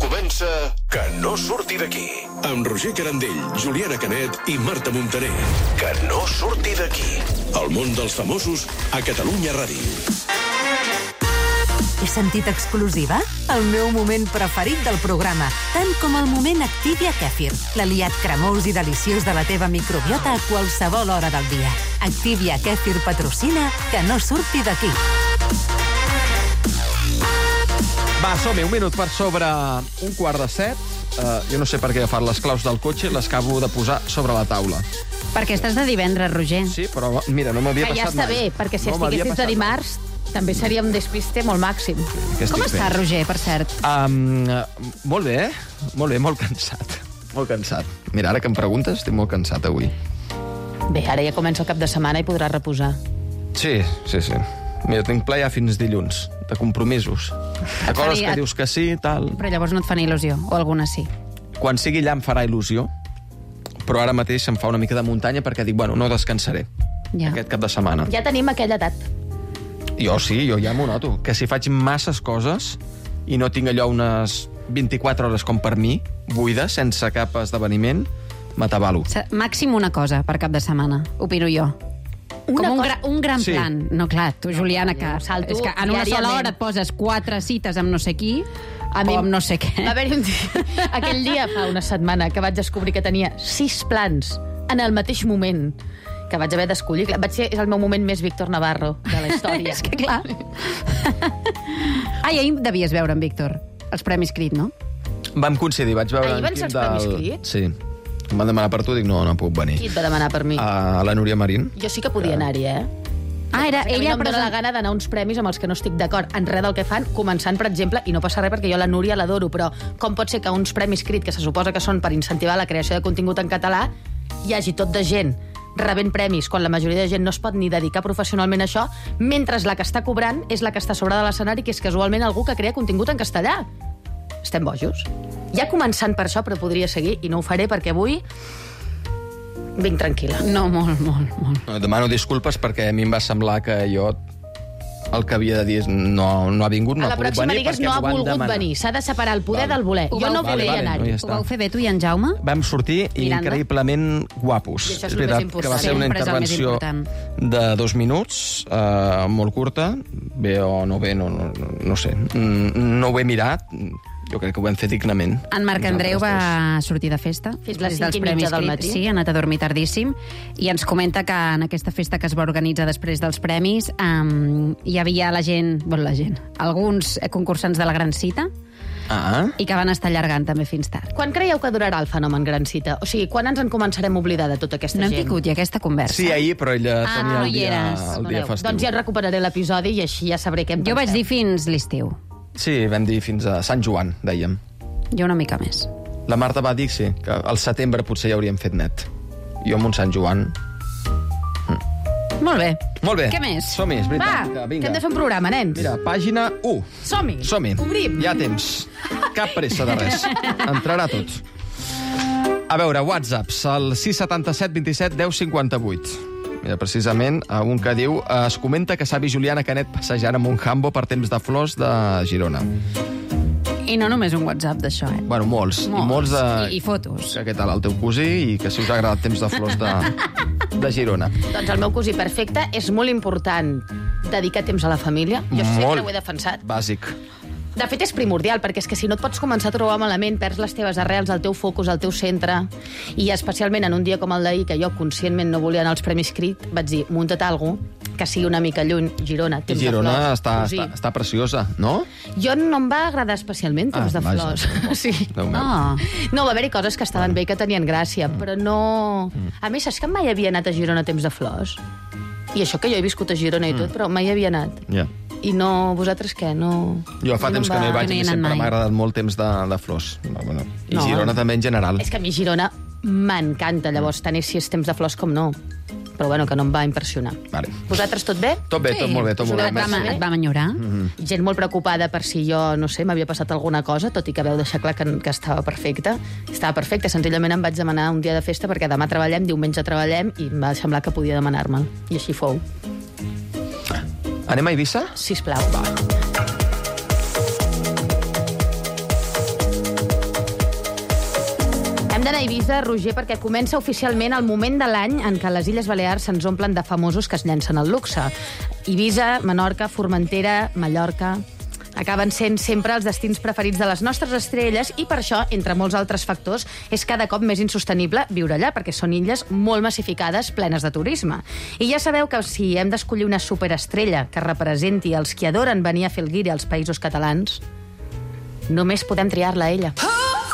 Comença Que no surti d'aquí. Amb Roger Carandell, Juliana Canet i Marta Montaner. Que no surti d'aquí. El món dels famosos a Catalunya Ràdio. He sentit exclusiva? El meu moment preferit del programa, tant com el moment Activia Kèfir, l'aliat cremós i deliciós de la teva microbiota a qualsevol hora del dia. Activia Kèfir patrocina Que no surti d'aquí. Va, som-hi, 1 minut per sobre 6:15. Jo no sé per què he agafat les claus del cotxe i les acabo de posar sobre la taula. Perquè estàs de divendres, Roger. Sí, però mira, no m'havia Que ja passat està mai. bé, perquè si No m'havia estiguessis de passat dimarts també seria un despiste molt màxim. mai. Com està, Roger, per cert? Molt bé, molt bé, molt cansat. Molt cansat. Mira, ara que em preguntes, estic molt cansat avui. Bé, ara ja comença el cap de setmana i podràs reposar. Sí. Mira, tinc ple ja fins dilluns, de compromisos. De coses que dius que sí, tal. Però llavors no et fan il·lusió, o alguna sí. Quan sigui allà em farà il·lusió, però ara mateix em fa una mica de muntanya perquè dic, bueno, no descansaré aquest cap de setmana. Ja tenim aquella edat. Jo sí, jo ja m'ho noto. Que si faig masses coses i no tinc allò unes 24 hores com per mi, buides, sense cap esdeveniment, m'atabalo. Màxim una cosa per cap de setmana, opino jo. Un gran Sí. plan. No, clar, tu, Juliana, que salto és que en una sola diàriament. hora et poses 4 cites amb no sé qui o amb no sé què. Va haver-hi un dia, aquell dia fa una setmana que vaig descobrir que tenia 6 plans en el mateix moment que vaig haver d'escollir. És el meu moment més Víctor Navarro de la història. És que clar. Ai, ahir devies veure en Víctor els Premis Crit, no? Vam coincidir, vaig veure... Ahir en van Quim ser els Premis Crit? Sí. Em van demanar per tu, dic, no puc venir. Qui et va demanar per mi? A la Núria Marín. Jo sí que podia anar-hi, eh? Era A mi ella no em dóna la gana d'anar a uns premis amb els que no estic d'acord en res del que fan, començant, per exemple, i no passa res perquè jo la Núria l'adoro, però com pot ser que uns premis Crit, que se suposa que són per incentivar la creació de contingut en català, hi hagi tot de gent rebent premis quan la majoria de gent no es pot ni dedicar professionalment a això, mentre la que està cobrant és la que està a sobre de l'escenari, que és casualment algú que crea contingut en castellà. Estem bojos. Ja començant per això, però podria seguir, i no ho faré perquè avui vinc tranquil·la. No, molt. Demano disculpes perquè a mi em va semblar que jo el que havia de dir és no ha vingut, no A la ha pogut pròxima venir digues perquè no ha m'ho van volgut demanar. venir. S'ha de separar el poder del voler. Jo no Vale, volia no, anar-hi. ja Ho està. vau fer bé tu i en Jaume? Vam sortir Miranda. increïblement guapos. I això és És el veritat més important. que va ser una Sempre és el més intervenció important. de 2 minuts, molt curta, bé o no bé, no sé. No ho he mirat, jo crec que ho vam fer dignament. En Marc Andreu va sortir de festa. Fins les després dels 5:30 Premis del Crit. matí. Sí, ha anat a dormir tardíssim. I ens comenta que en aquesta festa que es va organitzar després dels premis hi havia alguns concursants de la Gran Cita i que van estar allargant també fins tard. Quan creieu que durarà el fenomen Gran Cita? O sigui, quan ens en començarem a oblidar de tota aquesta No hem gent? tingut ja aquesta conversa. Sí, ahir, però ella tenia no el hi dia eres. festiu. Doncs ja recuperaré l'episodi i així ja sabré què em Jo vaig penseu. dir fins l'estiu. Sí, vam dir fins a Sant Joan, dèiem. Jo una mica més. La Marta va dir, sí, que al setembre potser ja hauríem fet net. Jo amb un Sant Joan... Molt bé. Molt bé. Què més? Som-hi, és veritat. Va, Vinga. que hem de fer un programa, nens. Mira, pàgina 1. Som-hi. Som-hi. Obrim. Hi ha temps. Cap pressa de res. Entrarà tot. A veure, whatsapps, el 677 27 10 58. Mira, precisament, un que diu es comenta que s'ha vist Juliana Canet passejant amb un Hambo per temps de flors de Girona. I no només un WhatsApp d'això, eh? Bueno, molts. I molts de... I fotos. Que què tal el teu cosí i que si us ha agradat temps de flors de Girona. Doncs el meu cosí perfecte és molt important dedicar temps a la família. Jo sempre ho he defensat. Bàsic. De fet, és primordial, perquè és que si no et pots començar a trobar malament, perds les teves arrels, el teu focus, el teu centre, i especialment en un dia com el d'ahir, que jo conscientment no volia anar als Premis Crit, vaig dir, munta't alguna cosa que sigui una mica lluny. Girona, temps de flors. Girona cosí. està preciosa, no? Jo no em va agradar especialment temps de flors. Sí. Déu meu. No, va haver-hi coses que estaven bé i que tenien gràcia, però no... A més, saps que mai havia anat a Girona a temps de flors? I això que jo he viscut a Girona i tot, però mai havia anat. Ja. I no... Vosaltres què? No... Jo fa temps que no hi vaig No hi he i anat sempre mai. m'ha agradat molt temps de flors. Bueno, I No. Girona també en general. És que a mi Girona m'encanta, llavors, tant és si és temps de flors com no. Però bueno, que no em va impressionar. Vale. Vosaltres tot bé? Tot bé, tot molt bé, tot molt bé. Et va enyorar? Gent molt preocupada per si jo, no sé, m'havia passat alguna cosa, tot i que vau deixar clar que estava perfecta. Estava perfecta, senzillament em vaig demanar un dia de festa perquè demà treballem, diumenge treballem, i em va semblar que podia demanar-me'l. I així fou. Anem a Eivissa? Sisplau. Hem d'anar a Eivissa, Roger, perquè comença oficialment el moment de l'any en què les Illes Balears se'ns omplen de famosos que es llencen al luxe. Eivissa, Menorca, Formentera, Mallorca... acaben sent sempre els destins preferits de les nostres estrelles i per això, entre molts altres factors, és cada cop més insostenible viure allà, perquè són illes molt massificades, plenes de turisme. I ja sabeu que si hem d'escollir una superestrella que representi els qui adoren venir a fer el guiri als països catalans, només podem triar-la a ella.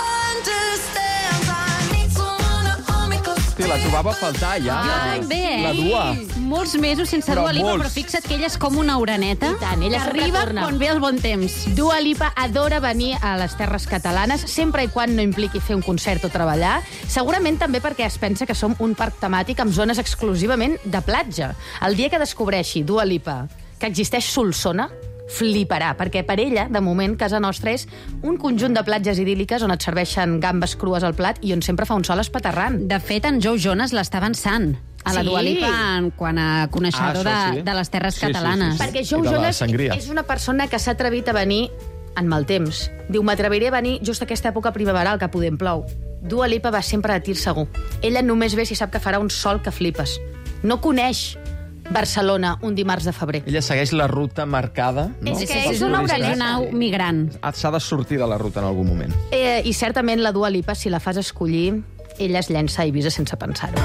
Hosti, la trobava a faltar, ja. Jo també, La Dua. Molts mesos sense Però Dua Lipa, molts. però fixa't que ella és com una oreneta. I tant, ella que sempre arriba torna. quan ve el bon temps. Dua Lipa adora venir a les terres catalanes, sempre i quan no impliqui fer un concert o treballar. Segurament també perquè es pensa que som un parc temàtic amb zones exclusivament de platja. El dia que descobreixi Dua Lipa que existeix Solsona, fliparà, perquè per ella, de moment, casa nostra és un conjunt de platges idíl·liques on et serveixen gambes crues al plat i on sempre fa un sol espaterrant. De fet, en Joe Jonas l'està avançant a la Sí. Dua Lipa quant a coneixedor això sí. de les terres Sí, sí, sí, catalanes. sí. Perquè I Joe de la Jonas sangria. és una persona que s'ha atrevit a venir en mal temps. Diu, m'atreviré a venir just a aquesta època primaveral que podem plou. Dua Lipa va sempre a tir segur. Ella només ve si sap que farà un sol que flipes. No coneix Barcelona un dimarts de febrer. Ella segueix la ruta marcada. No? És que Pels és una turistes. És una au migrant. S'ha de sortir de la ruta en algun moment. I certament la Dua Lipa, si la fas escollir, ella es llença a Eivissa sense pensar-ho.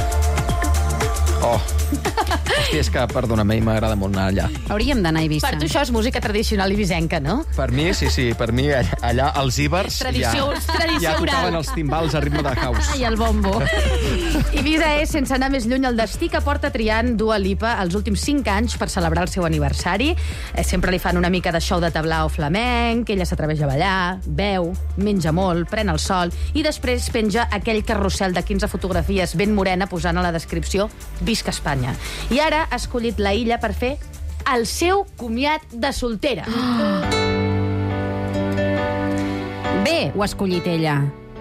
Oh. Hòstia, és que, perdona'm, a mi m'agrada molt anar allà. Hauríem d'anar a Eivissa. Per tu això és música tradicional ibisenca, no? Per mi, sí, per mi allà als Ibers Tradició ja oral. tocaven els timbals a ritme de house. I el bombo. Eivissa és, sense anar més lluny, el destí que porta triant Dua Lipa els últims 5 anys per celebrar el seu aniversari. Sempre li fan una mica de show de tablao flamenc, ella s'atreveix a ballar, beu, menja molt, pren el sol i després penja aquell carrusel de 15 fotografies ben morena posant a la descripció Visca Espanya. I ara ha escollit la illa per fer el seu comiat de soltera. Bé, ho ha escollit ella.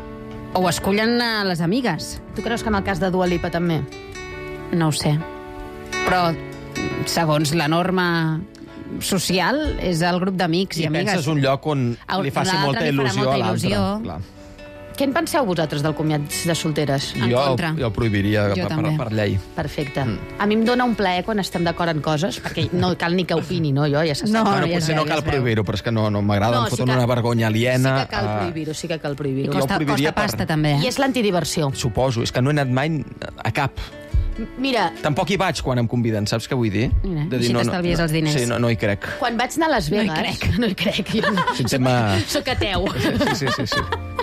O ho escollen les amigues. Tu creus que en el cas de Dua Lipa també? No ho sé. Però, segons la norma social, és el grup d'amics i I amigues. penses un lloc on li faci l'altre molta li farà il·lusió molta a l'altre. il·lusió. Clar. Què en penseu vosaltres del comiat de solteres? En contra. Jo el prohibiria Jo també. per llei. Perfecte. A mi em dona un plaer quan estem d'acord en coses, perquè no cal ni que opini, no? Jo ja se sap. No, Bueno, ja es potser veu, no ja cal es veu. prohibir-ho, però és que no m'agrada, em foten una vergonya aliena. Sí que cal prohibir-ho, sí que cal I prohibir-ho. Jo ho costa prohibiria pasta, per- també. I és l'antidiversió. Suposo, és que no he anat mai a cap. Mira, Tampoc hi vaig quan em conviden, saps què vull dir? Mira, així t'estalvies els diners. Sí, no hi crec. quan vaig anar a Las Vegas... No hi crec. Jo no. És un tema... Soc ateu. Sí.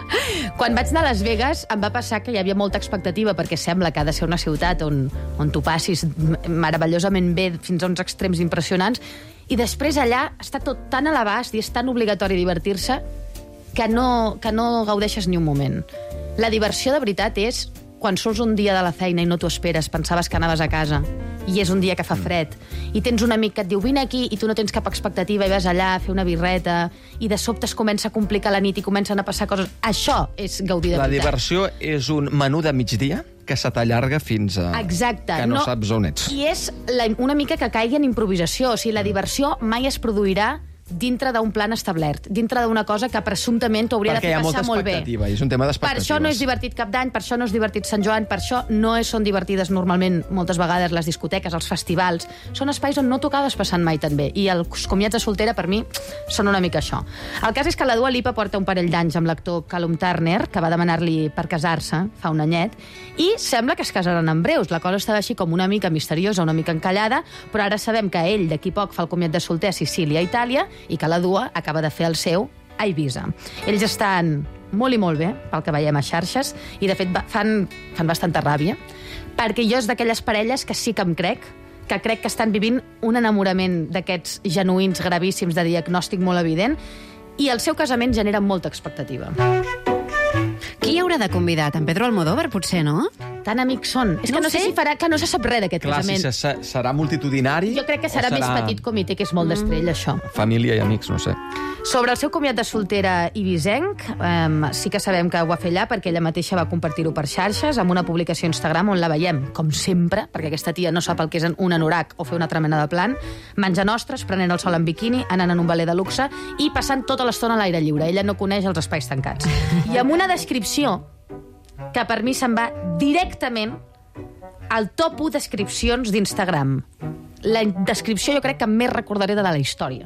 Quan vaig anar a Las Vegas em va passar que hi havia molta expectativa perquè sembla que ha de ser una ciutat on tu passis meravellosament bé fins a uns extrems impressionants i després allà està tot tan a l'abast i és tan obligatori divertir-se que no gaudeixes ni un moment. La diversió de veritat és quan surts un dia de la feina i no t'ho esperes, pensaves que anaves a casa i és un dia que fa fred i tens un amic que et diu vine aquí i tu no tens cap expectativa i vas allà a fer una birreta i de sobte es comença a complicar la nit i comencen a passar coses. Això és gaudir de La veritat. diversió és un menú de migdia que se t'allarga fins a... Exacte. Que no saps on ets. I és una mica que caigui en improvisació. O sigui, la diversió mai es produirà dintre d'un plan establert, dintre d'una cosa que presumptament t'hauria de Perquè fer hi ha molta passar molt bé. expectativa, i és un tema Per d'expectatives. això no és divertit Cap d'Any, per això no és divertit Sant Joan, per això no són divertides normalment moltes vegades les discoteques, els festivals. Són espais on no t'ho acabes passant mai tan bé. I els comiats de soltera, per mi, són una mica això. El cas és que la Dua Lipa porta un parell d'anys amb l'actor Callum Turner, que va demanar-li per casar-se fa un anyet, i sembla que es casaran en breus. La cosa estava així com una mica misteriosa, una mica encallada, però ara sabem que ell d'aquí poc fa el comiat de solter a Sicília, a Itàlia, i que la Dua acaba de fer el seu a Eivissa. Ells estan molt i molt bé, pel que veiem a xarxes, i de fet fan bastanta ràbia, perquè jo és d'aquelles parelles que sí que em crec que estan vivint un enamorament d'aquests genuïns gravíssims de diagnòstic molt evident, i el seu casament genera molta expectativa. Qui haurà de convidar? En Pedro Almodóvar, potser, no? Tan amics són. És que no sé si farà, que no se sap res d'aquest Clar, si casament. serà multitudinari... Jo crec que serà més petit comitè, que és molt d'estrella, això. Família i amics, no sé. Sobre el seu comiat de soltera ibisenc, sí que sabem que ho va fer allà perquè ella mateixa va compartir-ho per xarxes amb una publicació a Instagram on la veiem, com sempre, perquè aquesta tia no sap el que és un anorac o fer una altra mena de plan, menjant ostres, prenent el sol en biquini, anant en un valer de luxe i passant tota l'estona a l'aire lliure. Ella no coneix els espais tancats. I amb una descripció que per mi se'n va directament al top 1 descripcions d'Instagram. La descripció jo crec que més recordaré de la història.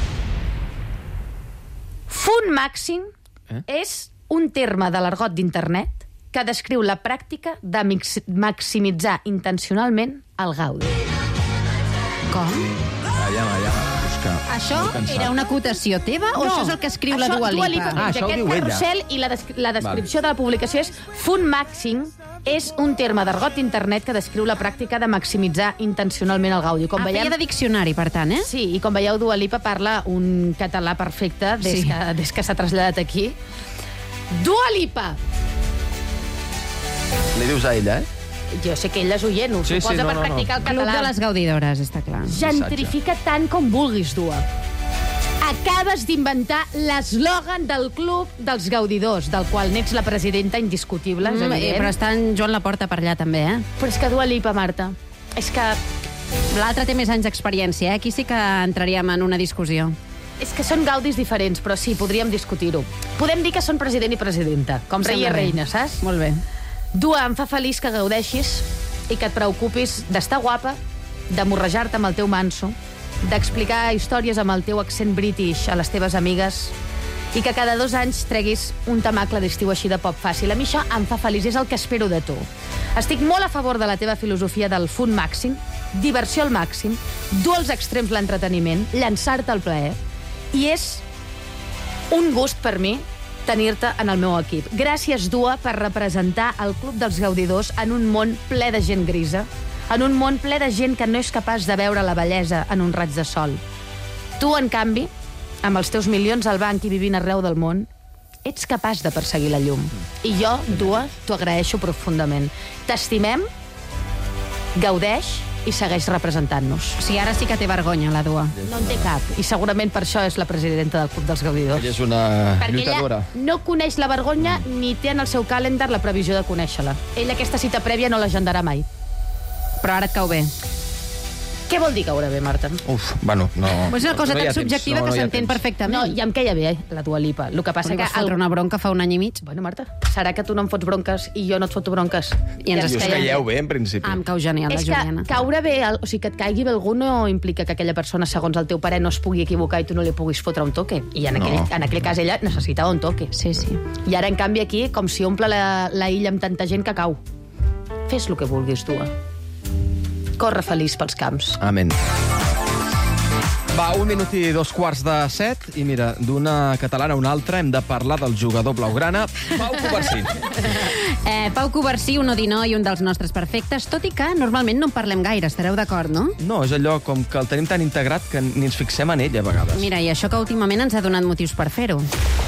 Fun màxim és un terme de l'argot d'internet que descriu la pràctica de maximitzar intencionalment el gaudi. Com? Allà. Això era una acotació teva o això és el que escriu la Dua Lipa? Això ho diu ella. Carrusel i la descripció de la publicació és Fun màxim és un terme d'argot d'internet que descriu la pràctica de maximitzar intencionalment el gaudi. Feia de diccionari, per tant, eh? Sí, i com veieu, Dua Lipa parla un català perfecte des que s'ha traslladat aquí. Dua Lipa! Li dius a ella, Jo sé que ell és oient, ho suposa per practicar el Club català. de les gaudidores, està clar. Gentrifica tant com vulguis, Dua. Acabes d'inventar l'eslògan del Club dels Gaudidors, del qual n'ets la presidenta indiscutible, és evident. Però està en Joan Laporta per allà, també, eh? Però és que Dua Lipa, Marta, és que L'altre té més anys d'experiència, eh? Aquí sí que entraríem en una discussió. És que són gaudis diferents, però sí, podríem discutir-ho. Podem dir que són president i presidenta, com rei i reina, saps? Molt bé. Dua, em fa feliç que gaudeixis i que et preocupis d'estar guapa, de morrejar-te amb el teu manso, d'explicar històries amb el teu accent british a les teves amigues i que cada 2 anys treguis un temacle d'estiu així de pop fàcil. A mi això em fa feliç, és el que espero de tu. Estic molt a favor de la teva filosofia del fun màxim, diversió al màxim, dur als extrems l'entreteniment, llançar-te al plaer, i és un gust per mi tenir-te en el meu equip. Gràcies, Dua, per representar el Club dels Gaudidors en un món ple de gent grisa, en un món ple de gent que no és capaç de veure la bellesa en un raig de sol. Tu, en canvi, amb els teus milions al banc i vivint arreu del món, ets capaç de perseguir la llum. I jo, Dua, t'ho agraeixo profundament. T'estimem, gaudeix i segueix representant-nos. O sigui, ara sí que té vergonya, la Dua. No en té cap. I segurament per això és la presidenta del Club dels Gaudidors. Ella és una lluitadora. Perquè ella no coneix la vergonya ni té en el seu calendar la previsió de conèixer-la. Ella aquesta cita prèvia no l'agendarà mai. Però ara et cau bé. Què vol dir caure bé, Marta? Bueno, no... És una cosa tan subjectiva que s'entén No, perfectament. i em queia bé, la Dua Lipa. El que passa Li que... vas fotre una bronca fa un any i mig. Bueno, Marta, serà que tu no em fots bronques i jo no et foto bronques? I ens us caieu bé, en principi. Em cau genial, la És que Juliana. caure bé, o sigui, que et caigui bé algú no implica que aquella persona, segons el teu parer, no es pugui equivocar i tu no li puguis fotre un toque. I en aquell cas ella necessitava un toque. Sí, sí. I ara, en canvi, aquí, com si omple la illa amb tanta gent que cau. Fes el que vulguis, Dua. Corre feliç pels camps. Amén. Va, 1 minut i 2:15, i mira, d'una catalana a una altra hem de parlar del jugador blaugrana, Pau Covarsí. Pau Covarsí, un odinó i un dels nostres perfectes, tot i que normalment no en parlem gaire, estareu d'acord, no? No, és allò com que el tenim tan integrat que ni ens fixem en ell, a vegades. Mira, i això que últimament ens ha donat motius per fer-ho.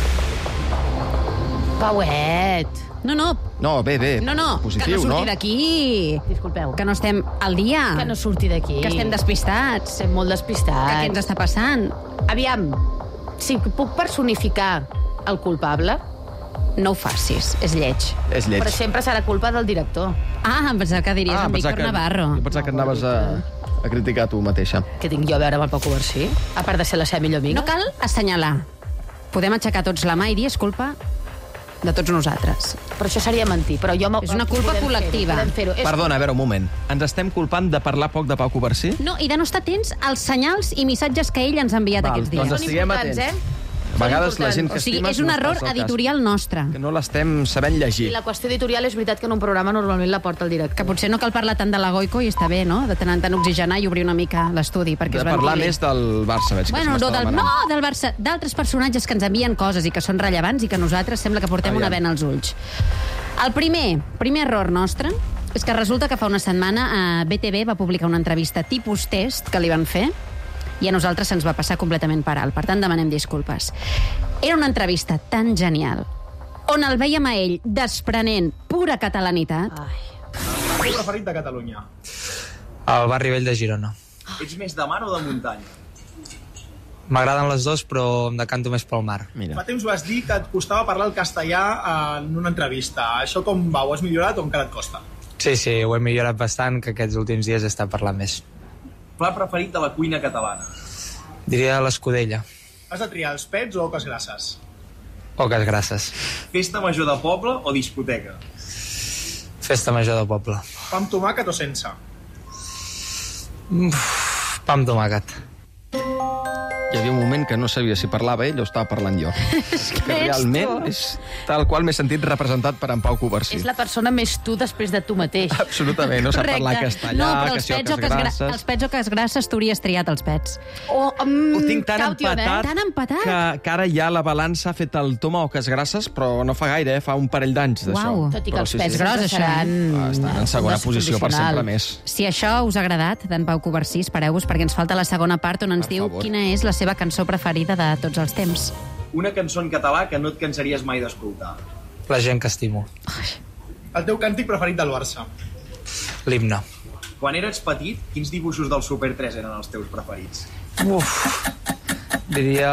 Pauet! No, bé. no, Positiu, que no surti no? d'aquí. Disculpeu. Que no estem al dia. Que no surti d'aquí. Que estem despistats. Estem molt despistats. Que què ens està passant? Aviam, si puc personificar el culpable, No ho facis, és lleig. És lleig. però sempre serà culpa del director. Em pensava que diries en Víctor Navarro. Jo pensava que anaves a criticar tu mateixa. Què tinc jo a veure amb el Pau Covarsí? A part de ser la seva millor amiga? No cal assenyalar. Podem aixecar tots la mà i dir és culpa de tots nosaltres. Però això seria mentir. Però jo És una culpa podem col·lectiva. Podem fer-ho. Perdona, a veure, un moment. Ens estem culpant de parlar poc de Pau Covarsí? No, i de no estar atents als senyals i missatges que ell ens ha enviat aquests dies. Doncs Són estiguem importants, atents. eh? A vegades la importants. gent que O sigui, estimes és un no error es fa el cas. editorial nostre. Que no l'estem sabent I llegir. la qüestió editorial és veritat que en un programa normalment la porta el director. Que potser no cal parlar tant de la Goico i està bé, no? De tant en tant oxigenar i obrir una mica l'estudi perquè De es parlar ventili. més del Barça, veig que Bueno, se no m'està del demanant. Barça, d'altres personatges que ens envien coses i que són rellevants i que nosaltres sembla que portem una vena als ulls. El primer error nostre és que resulta que fa una setmana BTV va publicar una entrevista tipus test que li van fer i a nosaltres se'ns va passar completament per alt. Per tant, demanem disculpes. Era una entrevista tan genial on el veiem a ell desprenent pura catalanitat. El teu preferit de Catalunya? Al barri vell de Girona. Ets més de mar o de muntanya? M'agraden les dues, però em decanto més pel mar. Mira. Fa temps vas dir que et costava parlar el castellà en una entrevista. Això com va? Ho has millorat o encara et costa? Sí, ho he millorat bastant, que aquests últims dies he estat parlant més. Plat preferit de la cuina catalana? Diria l'escudella. Has de triar els pets o oques grasses? Oques grasses. Festa major de poble o discoteca? Festa major de poble. Pa amb tomàquet o sense? Pa amb tomàquet. Hi havia un moment que no sabia si parlava ell o estava parlant jo. Que realment és tal qual m'he sentit representat per en Pau Covarsí. És la persona més tu després de tu mateix. Absolutament, no sap parlar castellà, no, però que si oques grasses... els pets o que es grasses, tu hauries triat els pets. Ho tinc tan empatat, Tan empatat? que ara ja la balança ha fet el toma oques grasses, però no fa gaire, fa un parell d'anys d'això. Uau. Tot i que Però els pets gros, això, seran... estan en segona posició per sempre més. Si això us ha agradat, d'en Pau Covarsí, espereu-vos, perquè ens falta la segona part on ens diu quina és la seva cançó preferida de tots els temps. Una cançó en català que no et cansaries mai d'escoltar. La gent que estimo. El teu càntic preferit del Barça. L'himne. Quan eres petit, quins dibuixos del Super 3 eren els teus preferits? Diria...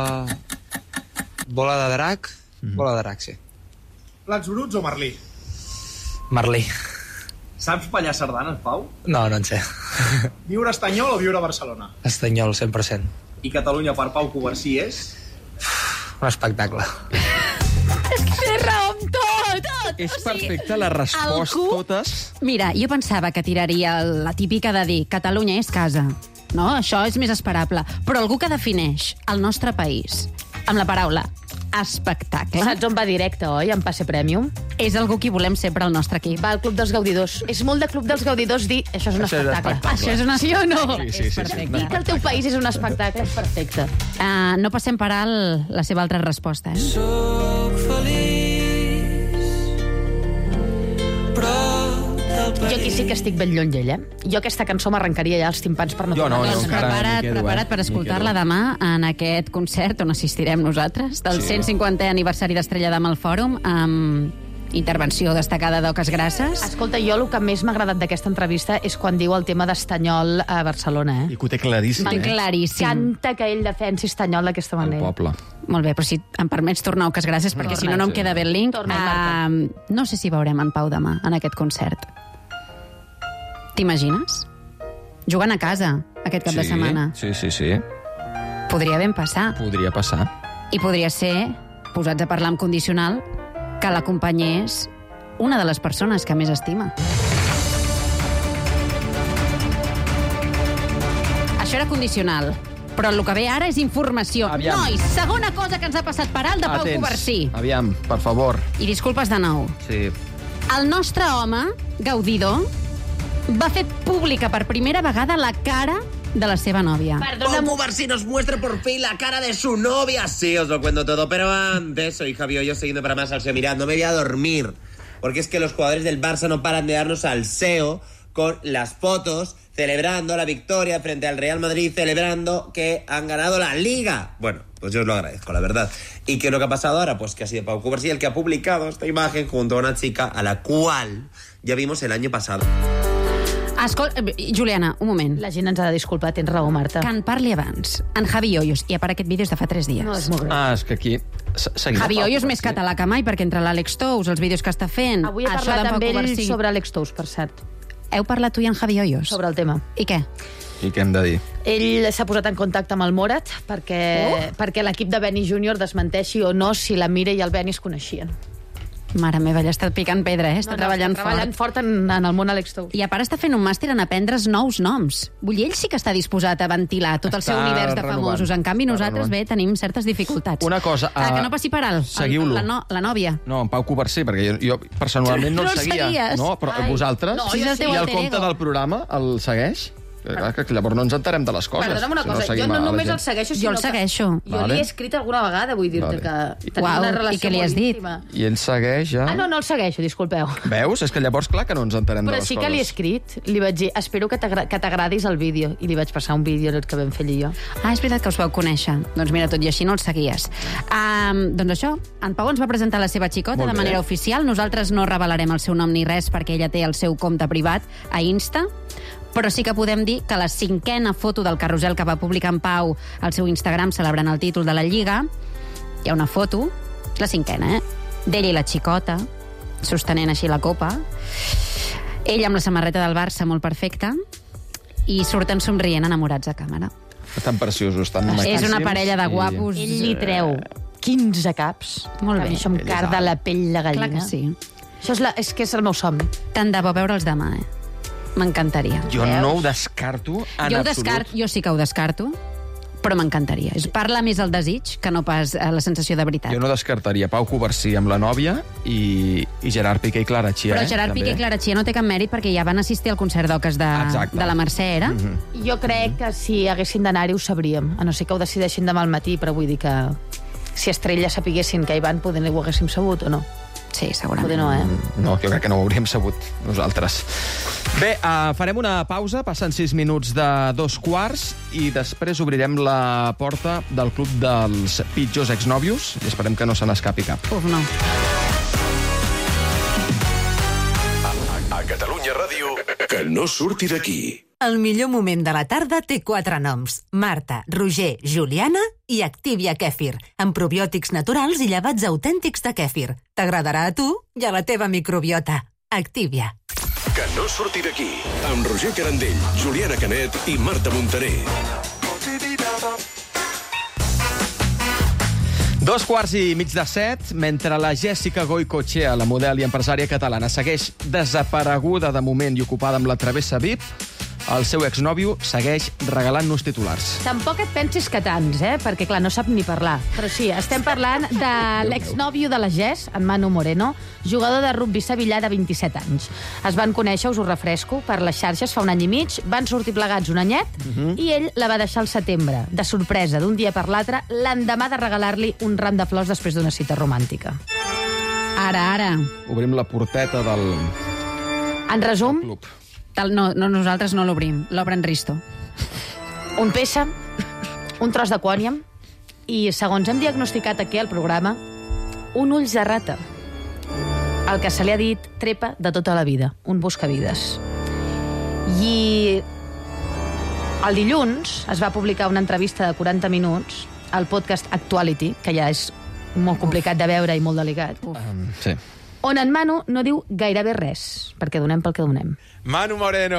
Bola de drac? Bola de drac, sí. Plats bruts o Merlí? Merlí. Saps ballar sardanes, Pau? No en sé. Viure a Estanyol o viure a Barcelona? Estanyol, 100%. I Catalunya per Pau Covarsí és? Un espectacle. Té raó amb tot! És perfecte, la resposta, totes... Mira, jo pensava que tiraria la típica de dir Catalunya és casa. No, això és més esperable. Però algú que defineix el nostre país amb la paraula espectacle... Saps on va directe, oi? En Passe Premium. És algú qui volem ser per al nostre equip. Va al Club dels Gaudidors. És molt de Club dels Gaudidors dir això és un espectacle. Això és una... Sí o no? Sí. És perfecte. Dir que el teu país és un espectacle és perfecte. No passem per alt la seva altra resposta, eh? Soc feliç, però Jo aquí sí que estic ben lluny d'ell, Jo aquesta cançó m'arrencaria ja els timpans per no Jo no, tornar-la a jo sentir. encara Prepara't per escoltar-la demà en aquest concert on assistirem nosaltres, del 150è aniversari d'Estrella Damm al Fòrum, amb intervenció destacada d'Oques Grasses. Escolta, jo el que més m'ha agradat d'aquesta entrevista és quan diu el tema d'Estanyol a Barcelona, I que ho té claríssim, Claríssim. Canta que ell defensi Estanyol d'aquesta El manera. poble. Molt bé, però si em permets tornar a Oques Grasses, perquè si no, no em queda bé el link. Torna, No sé si veurem en Pau demà, en aquest concert. T'imagines? Jugant a casa, aquest cap de setmana. Sí. Podria ben passar. Podria passar. I podria ser, posats a parlar amb condicional, que l'acompanyés una de les persones que més estima. Això era condicional, però el que ve ara és informació. Aviam. Nois, segona cosa que ens ha passat per alt de Pau Covarsí. Aviam, per favor. I disculpes de nou. Sí. El nostre home, Gaudidor, va fer pública per primera vegada la cara de la seva nòvia. Pau Covarsí nos muestra por fin la cara de su novia. Sí, os lo cuento todo, pero antes soy Javi Hoyos siguiendo para más Salseo. Mirad, no me voy a dormir, porque es que los jugadores del Barça no paran de darnos salseo con las fotos celebrando la victoria frente al Real Madrid, celebrando que han ganado la Liga. Bueno, pues yo os lo agradezco, la verdad. ¿Y qué es lo que ha pasado ahora? Pues que ha sido Pau Covarsí el que ha publicado esta imagen junto a una chica a la cual ya vimos el año pasado. Escolta, Juliana, un moment. La gent ens ha de disculpar, tens raó, Marta. Que en parli abans. En Javi Hoyos, i a part aquest vídeo és de fa 3 dies. No, és molt greu. És que aquí... seguim Javi Pau Hoyos Covarsí. més català que mai, perquè entre l'Àlex Tous, els vídeos que està fent... Avui he això parlat d'en Pau amb ell Covarsí. sobre Àlex Tous, per cert. Heu parlat tu i en Javi Hoyos? Sobre el tema. I què? I què hem de dir? Ell s'ha posat en contacte amb el Morat perquè l'equip de Benny Júnior desmenteixi o no si la Mira i el Benny es coneixien. Mare meva, ja està picant pedra, Està treballant fort en el món Àlex Tous. I a part està fent un màster en aprendre's nous noms. Vull dir, ell sí que està disposat a ventilar tot el seu Està univers de renovant. famosos. En canvi, Està nosaltres, renovant. tenim certes dificultats. Una cosa... Que no passi per alt. Seguiu-lo. La nòvia. No, en Pau Covarsí, perquè jo personalment no No el el seguia. seguies? No, però Ai. vosaltres? No, jo sí. I el alter compte ego. del programa el segueix? Clar, que llavors no ens enterem de les coses. Perdona'm una si cosa, seguim jo a no la només gent. el segueixo, Jo sinó el segueixo. que jo Vale. li he escrit alguna vegada, vull dir-te Vale. que tenim Uau, una i relació què li has molt dit? íntima. I ell segueix ja... Ah, no el segueixo, disculpeu. Veus? És que llavors, clar, que no ens enterem de Però les sí coses. que li he escrit, li vaig dir, espero que t'agradis el vídeo, i li vaig passar un vídeo que vam fer ell i jo. Ah, és veritat que us vau conèixer. Doncs mira, tot i així no el seguies. Doncs això, en Pau ens va presentar la seva xicota Molt de bé. manera oficial. Nosaltres no revelarem el seu nom ni res perquè ella té el seu compte privat a Insta, però sí que podem dir que la 5a foto del carrusel que va publicar en Pau al seu Instagram celebrant el títol de la Lliga, hi ha una foto, és la 5a, d'ella i la xicota, sostenent així la copa, ell amb la samarreta del Barça molt perfecta, i surten somrient enamorats a càmera. Estan preciosos, estan maquíssims. És una parella de guapos. Ell li treu. 15 caps. Molt bé. A mi això em carda la pell de gallina. Clar que sí. Això és que és el meu somni. Tant de bo veure'ls demà, M'encantaria. Jo no ho descarto en absolut. Jo sí que ho descarto, però m'encantaria. Parla més el desig que no pas la sensació de veritat. Jo no descartaria Pau Covarsí amb la nòvia i Gerard Piqué i Clara Chia. Però Gerard Piqué i Clara Chia no té cap mèrit perquè ja van assistir al concert d'oques de la Mercè, era? Jo crec que si haguessin d'anar-hi ho sabríem, a no ser que ho decideixin demà al matí, però vull dir que si Estrella sapiguessin que hi van, poder ho haguéssim sabut o no. Sí, segurament. Poder no, No, jo crec que no ho hauríem sabut nosaltres. Bé, farem una pausa, passen 6 minuts de 2:15 i després obrirem la porta del club dels pitjors exnòvios i esperem que no se n'escapi cap. Uf, no. A Catalunya Ràdio, que no surti d'aquí. El millor moment de la tarda té 4 noms. Marta, Roger, Juliana i Activia Kèfir, amb probiòtics naturals i llevats autèntics de kèfir. T'agradarà a tu i a la teva microbiota. Activia. Que no surti d'aquí, amb Roger Carandell, Juliana Canet i Marta Montaner. 6:45, mentre la Jessica Goicoechea, la model i empresària catalana, segueix desapareguda de moment i ocupada amb la travessa VIP, el seu exnòvio segueix regalant-nos titulars. Tampoc et pensis que tants, perquè, clar, no sap ni parlar. Però sí, estem parlant de l'exnòvio de la Jess, en Manu Moreno, jugador de rugby sevillà de 27 anys. Es van conèixer, us ho refresco, per les xarxes fa un any i mig, van sortir plegats un anyet, i ell la va deixar al setembre, de sorpresa, d'un dia per l'altre, l'endemà de regalar-li un ram de flors després d'una cita romàntica. Ara. Obrim la porteta del En resum, club. No, nosaltres no l'obrim, l'obren Risto. un pèsam, un tros de quòniam i, segons hem diagnosticat aquí al programa, un ulls de rata. El que se li ha dit trepa de tota la vida, un buscavides. I el dilluns es va publicar una entrevista de 40 minuts al podcast Actuality, que ja és molt complicat de veure i molt delicat, Sí. on en Manu no diu gairebé res, perquè donem pel que donem. Manu Moreno,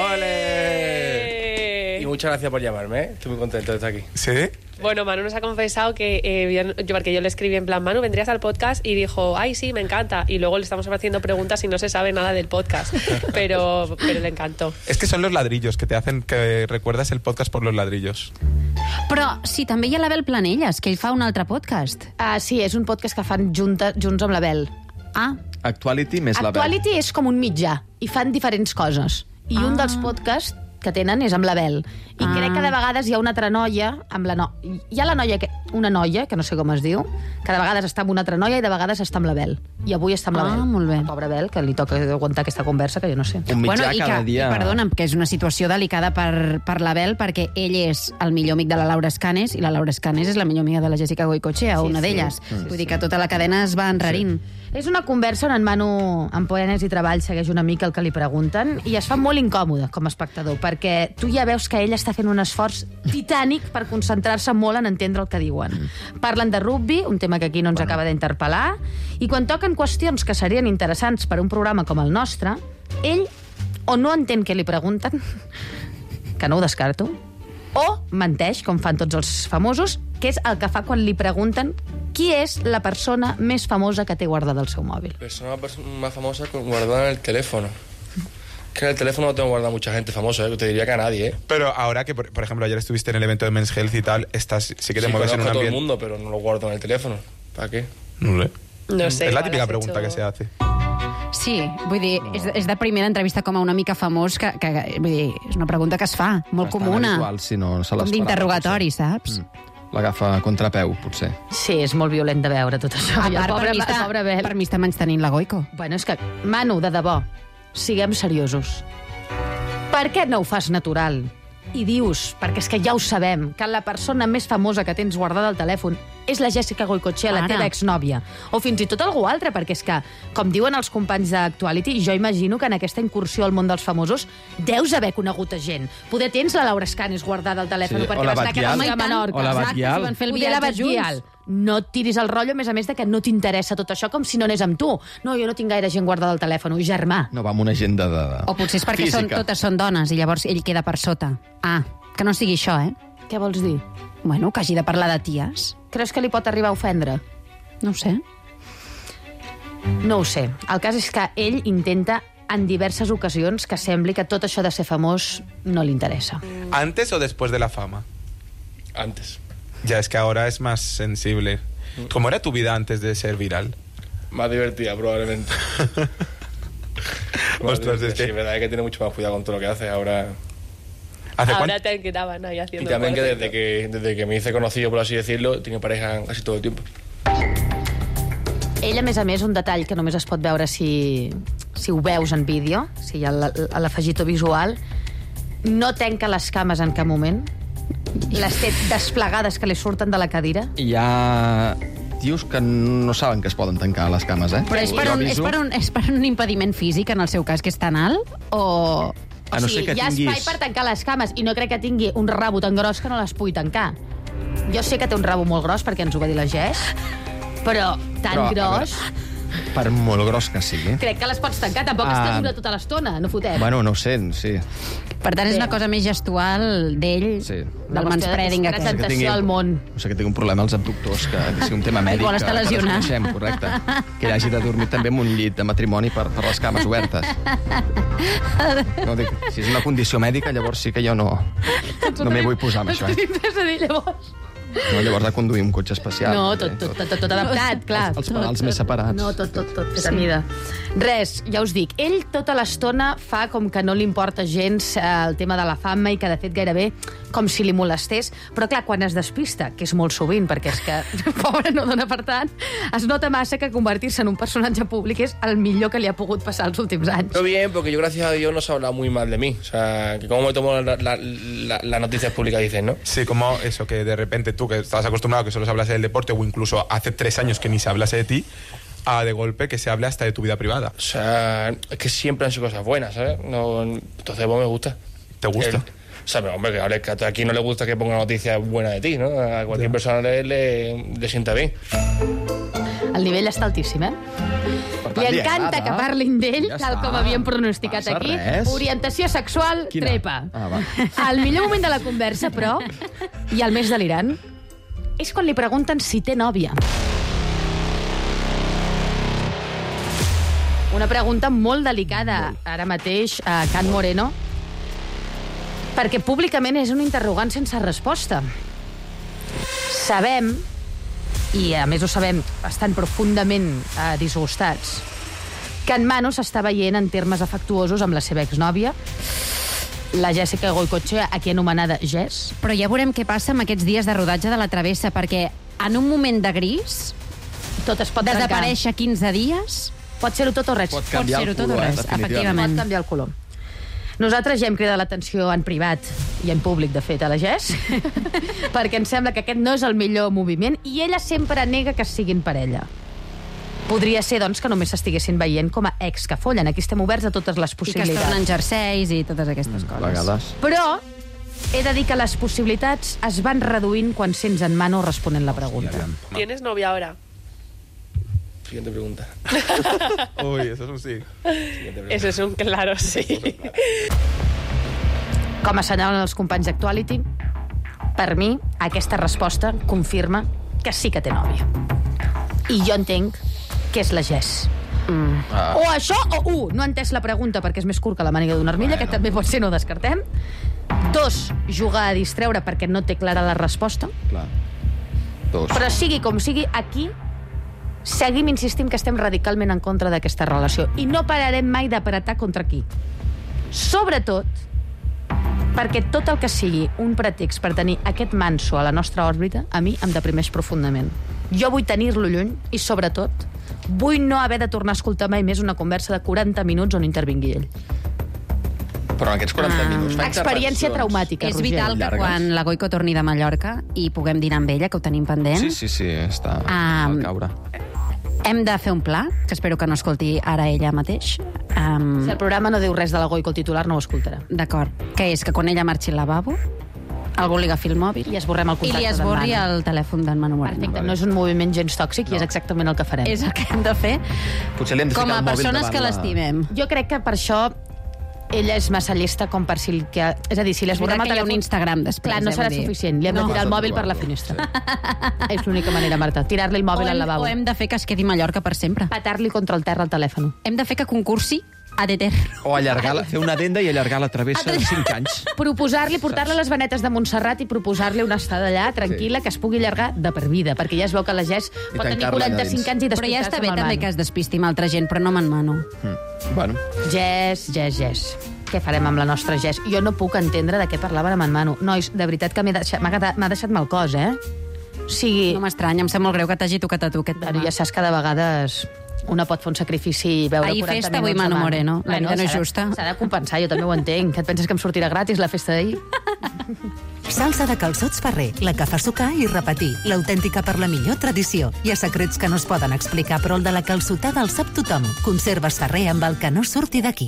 ¡ole! Y muchas gracias por llamarme, estoy muy contento de estar aquí. ¿Sí? Bueno, Manu nos ha confesado que porque yo le escribí en plan, Manu, ¿vendrías al podcast? Y dijo, ay, sí, me encanta. Y luego le estamos haciendo preguntas y no se sabe nada del podcast. Pero le encantó. Es que son los ladrillos que te hacen que recuerdas el podcast por los ladrillos. Però sí, també hi ha l'Abel Planelles, que ell fa un altre podcast. Sí, és un podcast que fan junts amb l'Abel. Actuality més l'Abel. Actuality és com un mitjà, i fan diferents coses. I un dels podcasts que tenen és amb l'Abel. I crec que de vegades hi ha una altra noia amb la hi ha una noia, que no sé com es diu, que de vegades està amb una altra noia i de vegades està amb l'Abel. I avui està amb l'Abel. Molt bé. El pobre Abel, que li toca aguantar aquesta conversa, que jo no sé. Un mitjà cada dia. Perdona'm, que és una situació delicada per l'Abel, perquè ell és el millor amic de la Laura Escanes i la Laura Escanes és la millor amiga de la Jessica Goicoechea, una d'elles. Vull dir que tota la cadena es va enrarint. És una conversa on en Manu, en Poenes i Treball, segueix una mica el que li pregunten i es fa molt incòmode com a espectador, perquè tu ja veus que ell està fent un esforç titànic per concentrar-se molt en entendre el que diuen. Parlen de rugby, un tema que aquí no ens acaba d'interpel·lar, i quan toquen qüestions que serien interessants per a un programa com el nostre, ell o no entén què li pregunten, que no ho descarto, o menteix, com fan tots els famosos, que és el que fa quan li pregunten qui és la persona més famosa que té guardada al seu mòbil. Persona más famosa guardada en el teléfono. Que en el teléfono no tengo guardado mucha gente famosa, te diría que a nadie, Pero ahora que, por ejemplo, ayer estuviste en el evento de Men's Health y tal, sí que te mueves en un conozco a todo el ambiente... mundo, pero no lo guardo en el teléfono. ¿Para qué? No sé. No sé. Es la ahora típica has pregunta hecho- que se hace. Sí, vull dir, és de primera entrevista com a una mica famós, que vull dir, és una pregunta que es fa, molt comuna. Igual, si no se Com l'esperava, d'interrogatori, saps? L'agafa a contrapeu, potser. Sí, és molt violent de veure tot això. A I el part, pobre Abel. per mi està menystenint la Goico. Bueno, és que, Manu, de debò, siguem seriosos. Per què no ho fas natural? I dius, perquè és que ja ho sabem, que la persona més famosa que tens guardada al telèfon és la Jessica Goicoechea, la Ara. teva exnòvia. O fins i tot algú altre, perquè és que, com diuen els companys d'Actuality, jo imagino que en aquesta incursió al món dels famosos deus haver conegut a gent. Poder tens la Laura Escanes guardada al telèfon Sí, perquè o la vas anar a Batguial. Catalunya a Menorca. O la Exacte, Batguial. si van fer el Poder la viatge Batguial. junts. No et tiris el rotllo, a més de que no t'interessa tot això, com si no anés amb tu. No, jo no tinc gaire gent guardada al telèfon, ui, germà. No va amb una agenda de O potser és perquè física. totes són dones i llavors ell queda per sota. Que no sigui això, Què vols dir? Bueno, que hagi de parlar de ties. Creus que li pot arribar a ofendre? No ho sé. No ho sé. El cas és que ell intenta en diverses ocasions que sembli que tot això de ser famós no li interesa. ¿Antes o después de la fama? Antes. Ya, es que ahora es más sensible. ¿Cómo era tu vida antes de ser viral? Más divertida, probablemente. Ostras, es que... Sí, verdad, hay que tener mucho más cuidado con todo lo que haces ahora. Ahora te quedaban ahí haciendo... Y también que desde que me hice conocido, por así decirlo, tiene pareja casi todo el tiempo. Ell, a més, un detall que només es pot veure si ho veus en vídeo, si hi ha l'afegitó visual, no tanca les cames en cap moment, les té desplegades que li surten de la cadira. Hi ha tios que no saben que es poden tancar les cames, eh? Però és per un impediment físic, en el seu cas, que és tan alt, o... A no ser que hi ha espai per tancar les cames i no crec que tingui un rabo tan gros que no les pugui tancar. Jo sé que té un rabo molt gros, perquè ens ho va dir la Jess, però tan gros... Per molt gros que sigui. Crec que les pots tancar, tampoc està dura tota l'estona, no fotem. Bueno, no ho sé, sí. Per tant, és una cosa més gestual d'ell, del manspreading. Presentació al món. No sé, que tingui un problema als abductors, que sigui un tema mèdic. Igual està lesionat. Que correcte. Que ell hagi de dormir també en un llit de matrimoni per les cames obertes. No, dic, si és una condició mèdica, llavors sí que jo no m'hi vull posar amb això. És a dir, llavors... No, llavors de conduir un cotxe especial. No, tot adaptat, clar. Els pedals més separats. No, tot, fet a mida. Res, ja us dic, ell tota l'estona fa com que no li importa gens el tema de la fama i que, de fet, gairebé com si li molestés. Però, clar, quan es despista, que és molt sovint, perquè és que, pobre, no dona per tant, es nota massa que convertir-se en un personatge públic és el millor que li ha pogut passar els últims anys. Pero bien, porque yo, gracias a Dios, no se ha hablado muy mal de mí. O sea, que cómo me tomo las noticias públicas, dicen, ¿no? Sí, como eso, que de repente tú, que estabas acostumbrado a que solo se hablase del deporte, o incluso hace 3 años que ni se hablase de ti, a de golpe que se hable hasta de tu vida privada. O sea, es que siempre han sido cosas buenas, ¿sabes? No, entonces, vos me gusta. ¿Te gusta? O sea, pero hombre, que a aquí no le gusta que ponga noticias buenas de ti, ¿no? A cualquier persona le sienta bien. El nivell està altíssim, eh? Li encanta que parlin d'ell, tal com havíem pronosticat aquí. Orientació sexual, trepa. El millor moment de la conversa, però, i el més delirant, és quan li pregunten si té nòvia. Una pregunta molt delicada, ara mateix, a Can Moreno, perquè públicament és un interrogant sense resposta. Sabem, i a més ho sabem bastant profundament disgustats, que en Manu s'està veient en termes afectuosos amb la seva exnòvia, la Jessica Goicoechea, aquí anomenada Jess. Però ja veurem què passa amb aquests dies de rodatge de La Travessa, perquè en un moment de gris tot es pot desaparèixer 15 dies... Pot ser-ho tot o res. Pot canviar el color, efectivament. Pot canviar el color. Nosaltres ja hem cridat l'atenció en privat i en públic, de fet, a la Jess, perquè ens sembla que aquest no és el millor moviment i ella sempre nega que siguin parella. Podria ser, doncs, que només s'estiguessin veient com a ex que follen. Aquí estem oberts a totes les possibilitats. I que es tornen jerseis i totes aquestes coses. Vegades. Però he de dir que les possibilitats es van reduint quan sents en Manu responent la pregunta. ¿Tienes novia ahora? Siguiente pregunta. Uy, eso es un sí. Eso es un claro sí. Com assenyalen els companys d'Actuality, per mi, aquesta resposta confirma que sí que té nòvia. I jo entenc que és la Jess. O això, o no ha entès la pregunta perquè és més curt que la màniga d'una armilla, que també pot ser, no ho descartem. 2, jugar a distreure perquè no té clara la resposta. Clar. 2. Però sigui com sigui, aquí seguim insistint que estem radicalment en contra d'aquesta relació i no pararem mai d'apretar contra qui. Sobretot perquè tot el que sigui un pretext per tenir aquest manso a la nostra òrbita, a mi em deprimeix profundament. Jo vull tenir-lo lluny i, sobretot, vull no haver de tornar a escoltar mai més una conversa de 40 minuts on intervingui ell. Però en aquests 40 minuts fa experiència traumàtica, És Roger. vital que quan la Goico torni de Mallorca i puguem dinar amb ella, que ho tenim pendent. Sí, està al caure. Hem de fer un pla, que espero que no escolti ara ella mateix. Si el programa no diu res de la Goico, el titular no ho escoltarà. D'acord. Que és que quan ella marxi al lavabo, algú li agafi el mòbil i esborrem el contacte i li esborri el telèfon d'en Manu Moreno. Perfecte, no és un moviment gens tòxic i és exactament el que farem. És el que hem de fer Potser li hem de com ficar a el mòbil persones que l'estimem. Jo crec que per això ella és massa llesta com per si... És a dir, si l'esborrem el telèfon... Hi ha un Instagram després. Clar, no serà suficient. Li hem de tirar el mòbil per la finestra. És l'única manera, Marta. Tirar-li el mòbil al lavabo. O hem de fer que es quedi a Mallorca per sempre. Patar-li contra el terra el telèfon. Hem de fer que concursi ad eterno. O fer una addenda i allargar la travessa 5 anys. Proposar-li, portar-la a les Venetes de Montserrat i proposar-li una estada allà, tranquil·la, que es pugui allargar de per vida, perquè ja es veu que la Jess pot tenir 45 anys i despistar-se. Però ja està bé també Manu. que es despisti amb altra gent, però no me'n mano. Bueno. Jess. Què farem amb la nostra Jess? Jo no puc entendre de què parlaven amb en Manu. Nois, de veritat que m'ha deixat mal cos, eh? O sigui... No m'estranya, em sap molt greu que t'hagi tocat a tu aquest tema. Ja saps que de vegades una pot fer un sacrifici i veure 40 minuts. Ahir festa, avui Manu Moreno. La vida no és justa. S'ha de compensar, jo també ho entenc. Que et penses que em sortirà gratis la festa d'ahir? Salsa de calçots Ferrer, la que fa sucar i repetir. L'autèntica per la millor tradició. Hi ha secrets que no es poden explicar, però el de la calçotada el sap tothom. Conserves Ferrer amb el que no surti d'aquí.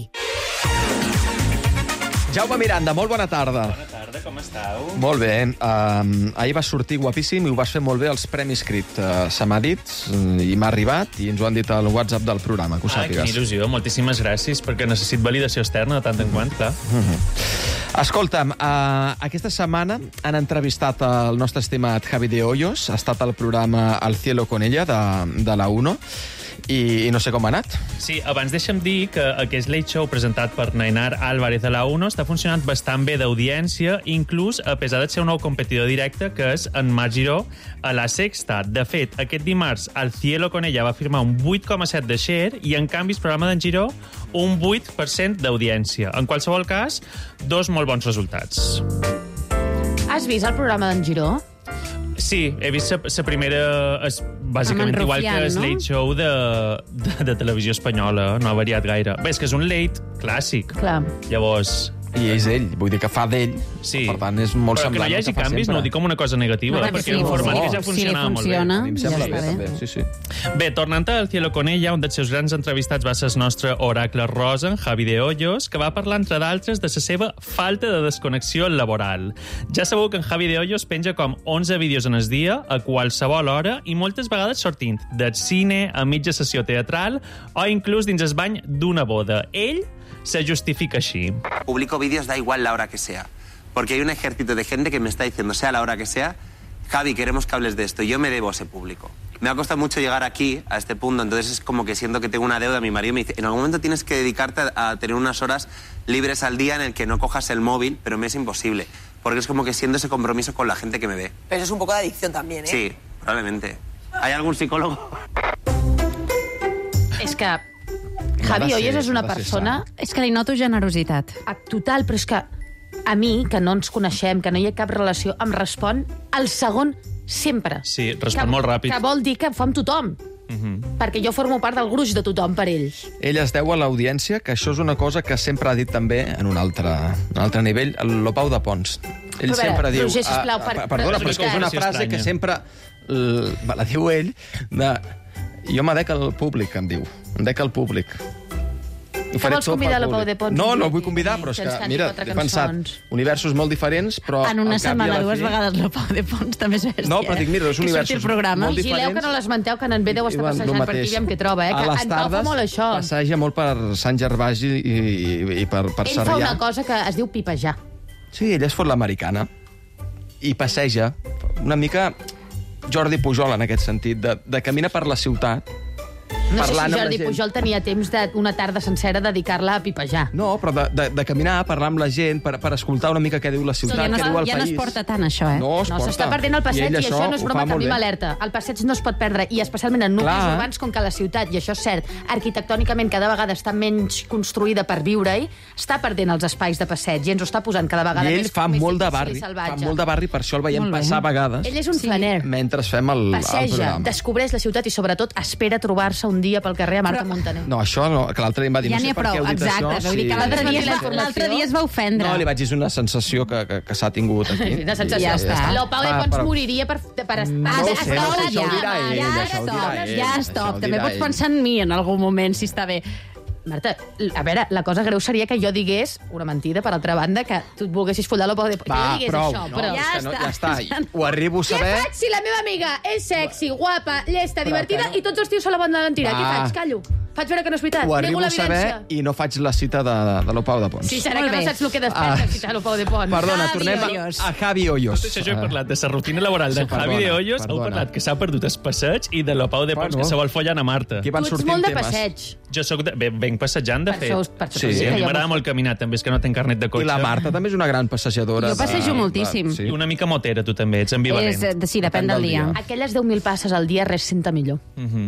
Jaume Miranda, molt bona tarda. Bona tarda, com esteu? Molt bé. Ahir vas sortir guapíssim i ho vas fer molt bé als Premis Crit. Se m'ha dit i m'ha arribat i ens ho han dit al WhatsApp del programa, que ho sàpigues. Quina il·lusió, moltíssimes gràcies, perquè necessit validació externa de tant en quant, clar. Escolta'm, aquesta setmana han entrevistat el nostre estimat Javi de Hoyos, ha estat al programa Al cielo con ella, de la 1, i no sé com ha anat. Sí, abans deixa'm dir que aquest Late Show presentat per Nainar Álvarez de la 1 està funcionant bastant bé d'audiència, inclús a pesar de ser un nou competidor directe, que és en Marc Giró, a La Sexta. De fet, aquest dimarts, Al cielo con ella va firmar un 8,7 de share i, en canvi, el programa d'en Giró, un 8% d'audiència. En qualsevol cas, 2 molt bons resultats. Has vist el programa d'en Giró? Sí, he vist la primera... És bàsicament igual que el Late Show de televisió espanyola. No ha variat gaire. Bé, és que és un late clàssic. Clar. Llavors... I és ell, vull dir que fa d'ell. Sí. Per tant, és molt però semblant. Però que no hi hagi canvis no ho dic com una cosa negativa, perquè és un format que ja funcionava molt bé. A mi em sembla bé, també. Sí. Bé, tornant al Cielo con ella, un dels seus grans entrevistats va ser el nostre oracle rosa, Javi de Hoyos, que va parlar, entre d'altres, de la seva falta de desconnexió laboral. Ja sabeu que en Javi de Hoyos penja com 11 vídeos en el dia, a qualsevol hora, i moltes vegades sortint del cine, a mitja sessió teatral, o inclús dins el bany d'una boda. Ell se justifica així. Publico vídeos, da igual la hora que sea. Porque hay un ejército de gente que me está diciendo, sea la hora que sea, Javi, queremos que hables de esto. Yo me debo a ese público. Me ha costado mucho llegar aquí, a este punto, entonces es como que siento que tengo una deuda. Mi marido me dice, en algún momento tienes que dedicarte a tener unas horas libres al día en el que no cojas el móvil, pero me es imposible. Porque es como que siento ese compromiso con la gente que me ve. Pero es un poco de adicción también, ¿eh? Sí, probablemente. ¿Hay algún psicólogo? És que Javi Hoyos és una persona... És que li noto generositat. Total, però és que a mi, que no ens coneixem, que no hi ha cap relació, em respon al segon sempre. Sí, respon molt ràpid. Que vol dir que ho fa amb tothom. Perquè jo formo part del gruix de tothom per ell. Ell es deu a l'audiència, que això és una cosa que sempre ha dit també en un altre nivell, el Lopau de Pons. Ell sempre diu... Roger, sisplau, perdona, però és que és una frase que sempre la diu ell, de... Jo m'adec al públic, em diu. Em dec al públic. Que vols convidar la Pau de Pons? No, no el vull convidar, però és que, mira, he pensat, universos molt diferents, però... En una setmana, 2 vegades la Pau de Pons també és bèstia. No, però dic, mira, és universos molt diferents. Vigileu que no l'esmenteu, que en ve deu estar passejant per aquí, aviam què troba, A les tardes això. passeja molt per Sant Gervasi i per Sarrià. Ell fa una cosa que es diu pipejar. Sí, ell es fot l'americana i passeja una mica Jordi Pujol en aquest sentit, de caminar per la ciutat. No sé si Jordi Pujol tenia temps d'una tarda sencera dedicar-la a pipejar. No, però de caminar, parlar amb la gent, per escoltar una mica què diu la ciutat, què diu el país. Ja no es porta tant, això, eh? No, es porta. S'està perdent el passeig i això no és broma, que a mi m'alerta. El passeig no es pot perdre, i especialment en nuclis urbans com que la ciutat, i això és cert, arquitectònicament cada vegada està menys construïda per viure-hi, està perdent els espais de passeig i ens ho està posant cada vegada més. I ell fa molt de barri, per això el veiem passar a vegades. Ell és un flaner. Mentre fem el programa. Passeja, descobreix la ciutat i sobretot espera trobar-se un dia pel carrer a Marta Montaner. No, això no, que l'altre dia em va dir, ja no sé per què heu dit això. Exacte, vull dir que l'altre dia es va ofendre. No, li vaig dir, és una sensació que s'ha tingut aquí. Una sensació. Ja està. El Pau de Pons moriria per estar... Ja, stop. També pots pensar en mi en algun moment, si està bé. Marta, a veure, la cosa greu seria que jo digués, una mentida, per altra banda, que tu et volguessis follar el Pau de Pons. Va, jo digués prou. això, però... Ja està. Ho arribo a saber... Què faig si la meva amiga és sexy, guapa, llesta, divertida i tots els tios se la van de mentira? Què faig? Callo. Faig veure que no és veritat. Ho Nego arribo a saber l'evidència. i no faig la cita de l'Opau de Pons. Sí, serà que no saps el que desperta la cita a l'Opau de Pons. Perdona, tornem a Javi Hoyos. Tot això jo he parlat de la rutina laboral de Javi de Hoyos, heu parlat que s'ha perdut el passeig i de l'Opau de Pons que se vol follar a Marta. Aquí van Tu ets sortint molt de temes. passeig. Jo soc venc passejant, de fet. per això Sí, t'ho dic, a mi que jo m'agrada molt caminar, també, és que no tinc carnet de cotxe. I la Marta també és una gran passejadora. Jo passejo moltíssim. I una mica motera, tu també, ets ambivalent. Sí, depèn del dia. Aquelles 10.000 passes al dia res senta millor.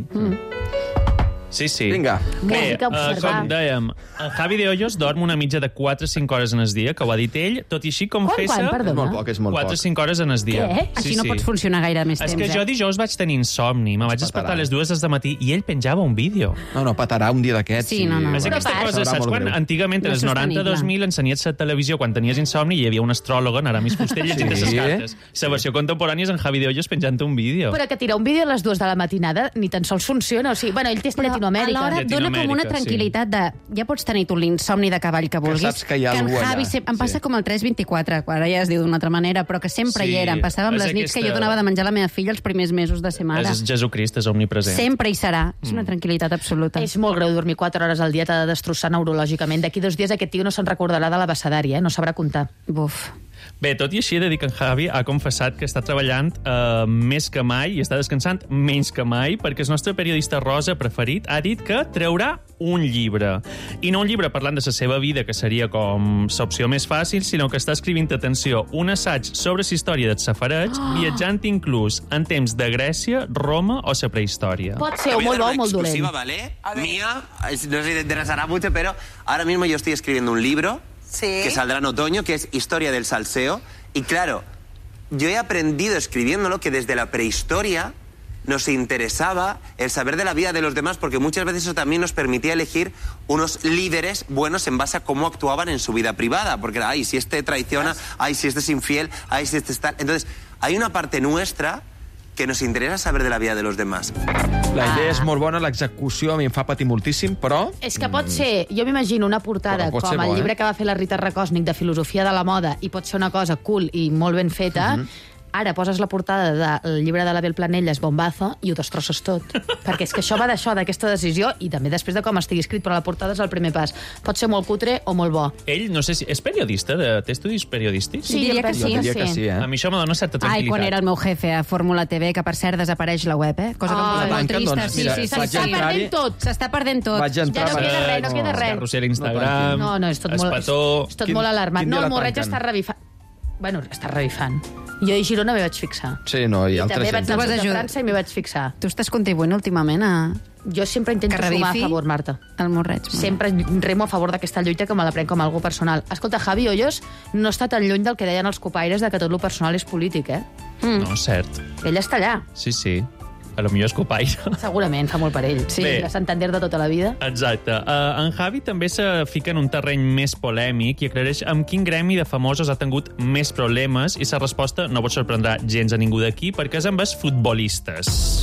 Sí, sí. Vinga. Bé, Música, observar. com dèiem, el Javi de Hoyos dorm una mitja de 4 a 5 hores en el dia, que ho ha dit ell, tot i així confessa... Quan, perdona? És molt poc, és molt 4 poc. o 5 hores en el dia. Què? Així no pots funcionar gaire més És temps, que jo dijous vaig tenir insomni, me vaig despertar a les 2 del matí i ell penjava un vídeo. No, patarà un dia d'aquests. Sí, no. És aquesta cosa, saps quan antigament, en els 90-2000, ensenies la televisió quan tenies insomni i hi havia un astròloga, en Aramis Fuster, llegint les cartes. La versió contemporània és en Javi de Hoyos penjant un vídeo. Però que tirar un vídeo a les 2 de la matinada ni tan sols funciona. O sigui, bueno, ell té Llatinoamèrica. Alhora dona com una tranquil·litat de... Ja pots tenir tu l'insomni de cavall que vulguis. saps que hi ha en algú allà. Javi em passa com el 324, quan ara ja es diu d'una altra manera, però que sempre Sí, hi era. Em passava amb és les nits que aquesta- jo donava de menjar a la meva filla els primers mesos de ser mare. És Jesucrist, és omnipresent. Sempre hi serà. És una tranquil·litat absoluta. És molt greu dormir 4 hores al dia, t'ha de destrossar neurològicament. D'aquí 2 dies aquest tio no se'n recordarà de l'abecedari, no sabrà comptar. Buf. Bé, tot i així he de dir que en Javi ha confessat que està treballant més que mai i està descansant menys que mai perquè el nostre periodista rosa preferit ha dit que traurà un llibre. I no un llibre parlant de la seva vida, que seria com l'opció més fàcil, sinó que està escrivint, atenció, un assaig sobre la història del safareig, viatjant inclús en temps de Grècia, Roma o la prehistòria. Pot ser o molt bo o molt dolent. Exclusiva, ¿vale? Mía, no sé si te interesará mucho, pero ahora mismo yo estoy escribiendo un libro que saldrá en otoño, que es Historia del Salseo. Y claro, yo he aprendido escribiéndolo que desde la prehistoria nos interesaba el saber de la vida de los demás, porque muchas veces eso también nos permitía elegir unos líderes buenos en base a cómo actuaban en su vida privada. Porque, ay, si este traiciona, ay, si este es infiel, ay, si este está... Entonces, hay una parte nuestra que nos interesa saber de la vida de los demás. La idea és molt bona, l'execució a mi em fa patir moltíssim, però... És que pot ser, jo m'imagino una portada Però pot com ser el bo, llibre que va fer la Rita Rakosnik de filosofia de la moda i pot ser una cosa cool i molt ben feta. Ara poses la portada del llibre de l'Abel Planelles, Bombazo, i ho destrosses tot. Perquè és que això va d'això, d'aquesta decisió, i també després de com estigui escrit, però la portada és el primer pas. Pot ser molt cutre o molt bo. Ell, no sé si... És periodista? Té estudis periodístics? Sí, diria que sí. Jo diria que sí, A mi això me dona certa Ai, tranquil·litat. quan era el meu jefe a Fórmula TV, que per cert desapareix la web, Cosa que em posa molt tanquen, trista. doncs, Sí, mira, sí, vaig s'està entrar-hi. perdent tot. S'està perdent tot. Vaig entrar... Ja no queda res, no queda res. Carrusel Instagram, No, és tot molt, Espató... és tot molt alarmant. quin dia No, el la Morreig tanquen? està revifant. Bueno, està revifant. Jo a Girona m'hi vaig fixar. Sí, no, i I altra també vaig gent. anar vas a ajudar. França i m'hi vaig fixar. Tu estàs contribuint últimament a... Jo sempre intento Que sumar a revifi favor, Marta. El Morreig. Sempre remo a favor d'aquesta lluita que me la prenc com algo personal. Escolta, Javi Hoyos no està tan lluny del que deien els copaires de que tot lo personal és polític, No, cert. Ell està allà. Sí, sí. A lo millor és copaire. Segurament, fa molt per ell. Sí, Bé. de Santander de tota la vida. Exacte. En Javi també se fica en un terreny més polèmic i aclareix amb quin gremi de famosos ha tingut més problemes i la resposta no pot sorprendrà gens a ningú d'aquí perquè és amb els futbolistes.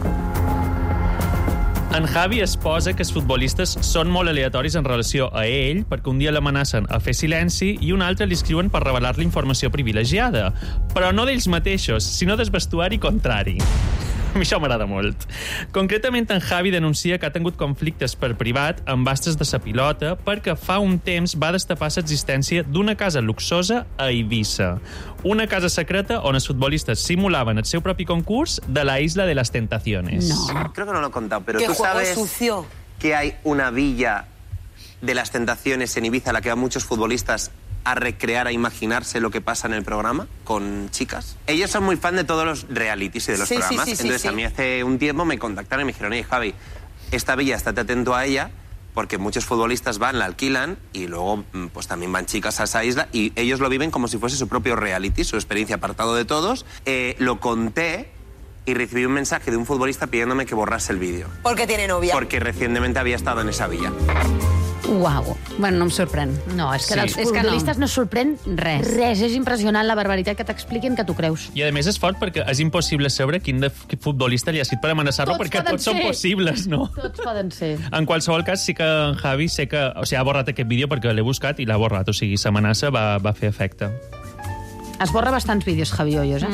En Javi es posa que els futbolistes són molt aleatoris en relació a ell perquè un dia l'amenacen a fer silenci i un altre li escriuen per revelar-li informació privilegiada. Però no d'ells mateixos, sinó del vestuari contrari. A mi això m'agrada molt. Concretament, en Javi denuncia que ha tingut conflictes per privat amb astres de sa pilota perquè fa un temps va destapar l'existència d'una casa luxosa a Eivissa. Una casa secreta on els futbolistes simulaven el seu propi concurs de la Isla de las Tentaciones. Creo que no lo he contado, pero ¡Qué tú juego sabes sucio! que hay una villa de las Tentaciones en Ibiza a la que van muchos futbolistas a recrear, a imaginarse lo que pasa en el programa con chicas. Ellos son muy fan de todos los realities y de los Sí, sí, programas. sí, sí, Entonces sí. a mí hace un tiempo me contactaron y me dijeron, oye, Javi, esta villa, estate atento a ella, porque muchos futbolistas van, la alquilan y luego pues también van chicas a esa isla y ellos lo viven como si fuese su propio reality, su experiencia apartado de todos. Lo conté y recibí un mensaje de un futbolista pidiéndome que borrase el vídeo. Porque tiene novia. Porque recientemente había estado en esa villa. Uau. Bueno, no em sorprèn. No, és que Sí. dels És que no. futbolistes no sorprèn Res. Res, és impressionant la barbaritat que t'expliquen que tu creus. I a més és fort perquè és impossible saber quin futbolista li ha escrit per amenaçar-lo Tots perquè poden tots són ser. possibles, no? Tots poden ser. En qualsevol cas, sí que en Javi sé que, o sigui, ha borrat aquest vídeo perquè l'he buscat i l'ha borrat, o sigui, l'amenaça va fer efecte. Es borra bastants vídeos, Javi Hoyos,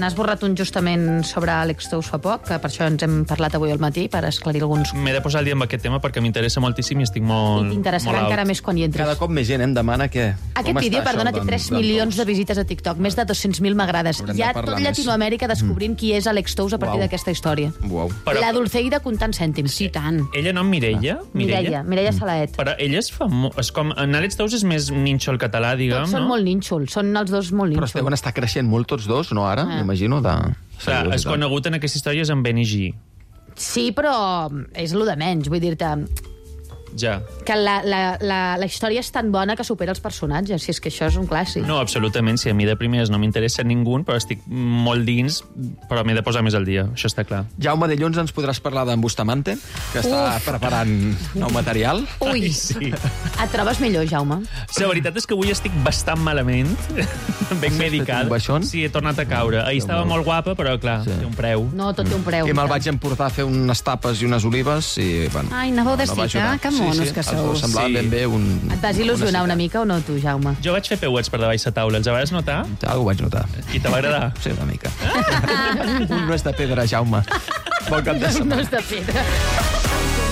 N'ha esborrat un justament sobre Àlex Tous fa poc, que per això ens hem parlat avui al matí, per esclarir alguns... M'he de posar al dia amb aquest tema perquè m'interessa moltíssim i estic molt... I t'interessarà encara més quan hi entres. Cada cop més gent em demana que... Aquest vídeo, perdona, té 3 milions de visites a TikTok, més de 200.000 m'agrades. Hi ha tot Llatinoamèrica descobrint qui és Àlex Tous a partir d'aquesta història. La Dulceida comptant cèntims. Sí, tant. Ella no, Mireia? Mireia Salaet. Però ella és famós. En Àlex Tous és més nínxol català, diguem, no? Tots són molt nínxol, són els dos molt nínxol. Però deuen estar creixent molt tots dos, no ara? M'imagino, de... Clar, és conegut en aquesta història és en Benny G. Sí, però és lo de menys, vull dir-te... Ja. Que la història és tan bona que supera els personatges, si és que això és un clàssic. No, absolutament, si a mi de primers no m'interessa ningú, però estic molt dins, però m'he de posar més al dia, això està clar. Jaume, dilluns ens podràs parlar d'en Bustamante, que està preparant nou material. Ui, sí. Et trobes millor, Jaume? Sí, la veritat és que avui estic bastant malament, ben medicada. Sí, he tornat a caure. Ahir estava molt guapa, però clar, té un preu. No, tot té un preu. I me'l vaig emportar a fer unes tapes i unes olives i, bueno... Ai, anàveu de cita, que monos que sou. Semblava ben bé un... Et vas il·lusionar una mica o no, tu, Jaume? Jo vaig fer peuets per davall la taula. Els vas notar? Algo vaig notar. I te va agradar? Sí, una mica. Un no és de pedra, Jaume. Bon cap de setmana. No és de pedra.